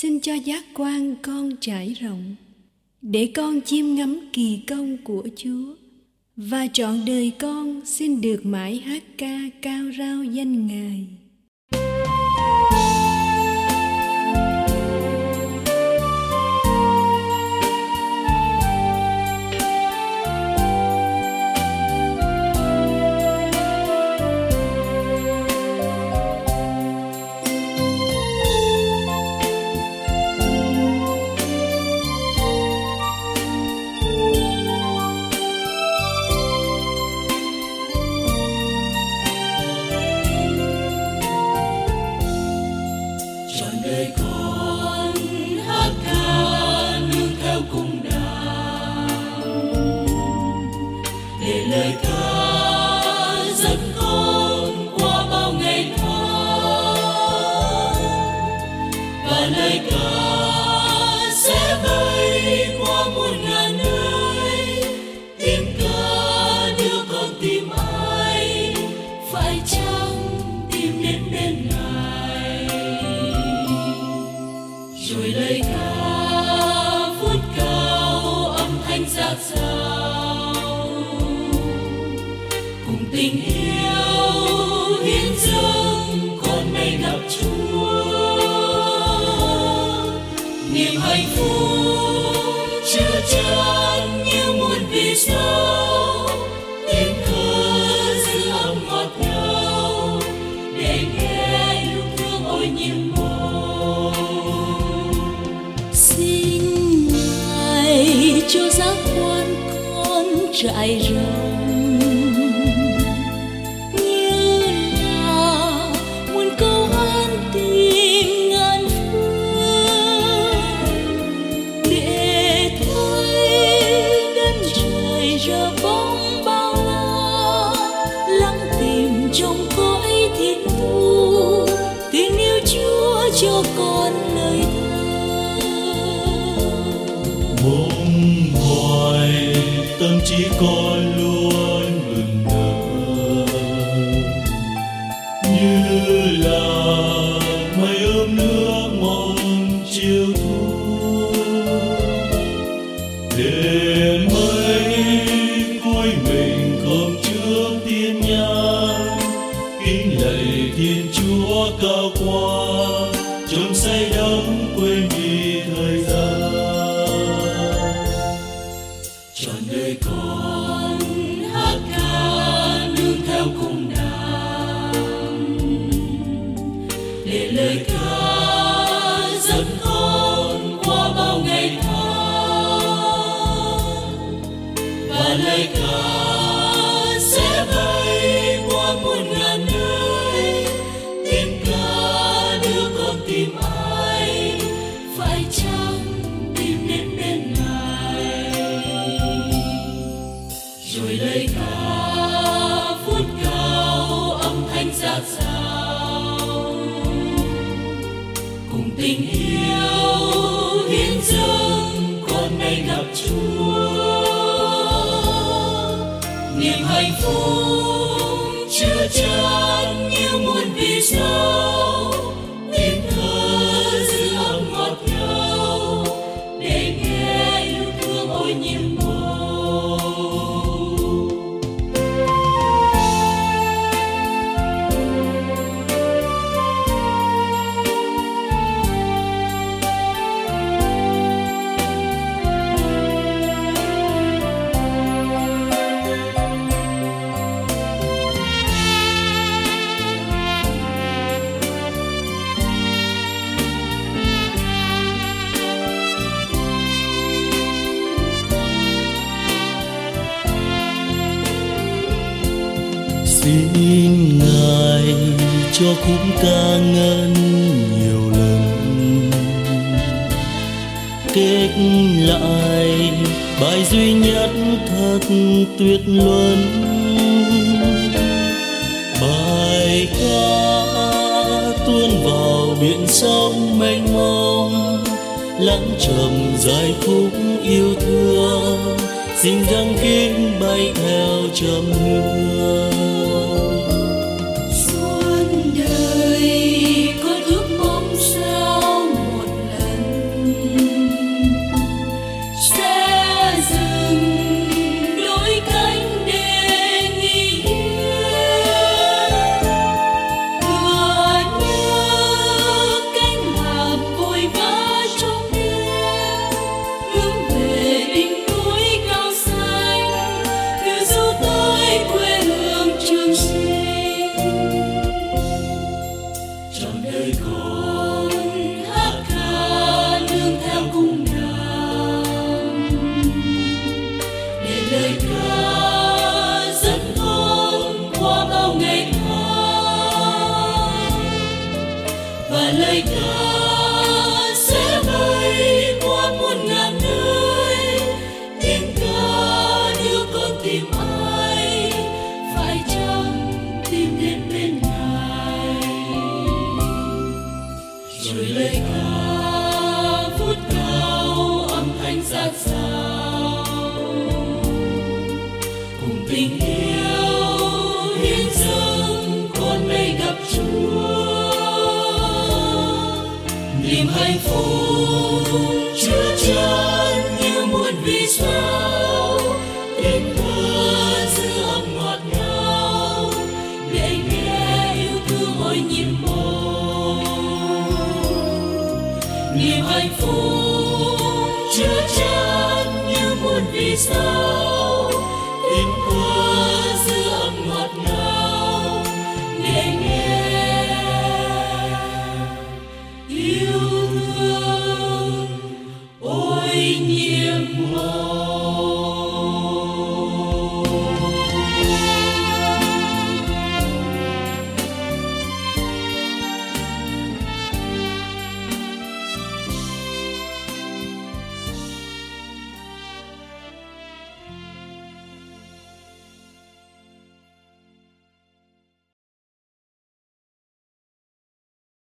xin cho giác quan con trải rộng, để con chiêm ngắm kỳ công của Chúa, và trọn đời con xin được mãi hát ca cao rao danh Ngài. Tình yêu hiến dâng con nay gặp Chúa, niềm hạnh phúc chứa chan như muôn vì sao, tiếng thơ giữ âm ngọt ngào để nghe yêu thương ôi nhiệm màu. Xin Ngài cho giác quan con trải rộng, cho con lời thơ. Mong mỏi tâm trí con luôn mừng nở, như là mây ươm nước mong chiều thu, để mây cúi mình không trước tiên nhang, kính lạy Thiên Chúa cao qua, chốn say đắm quên đi thời gian. Trọn đời con hát ca nương theo cùng đàn, để lời ca dẫn con qua bao ngày tháng, và lời ca sẽ bay qua muôn ngàn nơi. Tiếng ca đưa con tìm ai, phải chăng tìm đến bên Ngài, rồi lời ca phút cao âm thanh dạt dào, cùng tình yêu hiến dâng con nay gặp Chúa, niềm hạnh phúc chứa chan như muôn vì sao, tiếng thơ giữ âm ngọt ngào để nghe yêu thương ôi nhiệm màu. Xin Ngài cho khúc ca ngân nhiều lần, kết lại bài duy nhất thật tuyệt luân. Bài ca tuôn vào biển sông mênh mông, lắng trầm dài khúc yêu thương, xin răng kín bay theo trầm hương. Suốt đời con ước mong sao một lần niềm hạnh phúc chứa chan như muôn vì sao, tiếng thơ dư âm ngọt ngào để nghe yêu thương ôi nhịp mong. Niềm hạnh phúc chứa chan như muôn vì sao, tiếng thơ